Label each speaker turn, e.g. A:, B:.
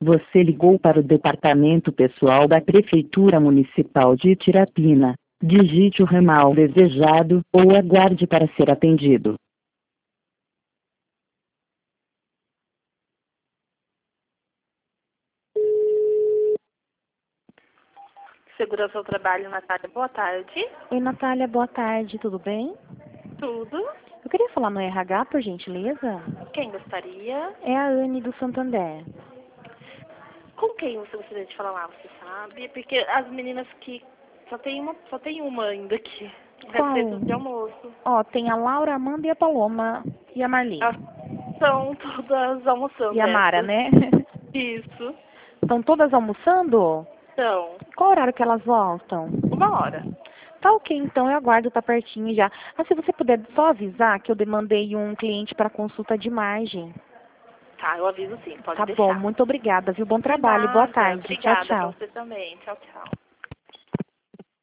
A: Você ligou para o departamento pessoal da Prefeitura Municipal de Tirapina. Digite o ramal desejado, ou aguarde para ser atendido.
B: Segurança ao Trabalho, Natália, boa tarde.
C: Oi, Natália, boa tarde, tudo bem?
B: Tudo?
C: Eu queria falar no RH, por gentileza.
B: Quem gostaria?
C: É a Anne do Santander.
B: Com quem você gostaria de falar lá, você sabe? Porque as meninas que... Só tem uma ainda aqui. Deve
C: Qual?
B: ser tudo de almoço.
C: Ó, tem a Laura, a Amanda e a Paloma. E a Marli.
B: Elas estão todas almoçando
C: E a Mara,
B: essas.
C: né?
B: Isso.
C: Estão todas almoçando?
B: Então,
C: Qual horário que elas voltam?
B: 1 hora.
C: Tá ok, então eu aguardo, tá pertinho já. Ah, se você puder só avisar que eu demandei um cliente para consulta de margem.
B: Tá, eu aviso sim, pode
C: Tá bom,
B: deixar.
C: muito obrigada, viu? Bom
B: De
C: trabalho, boa
B: nada.
C: tarde. Tchau,
B: Obrigada pra
C: tchau.
B: você também. Tchau, tchau.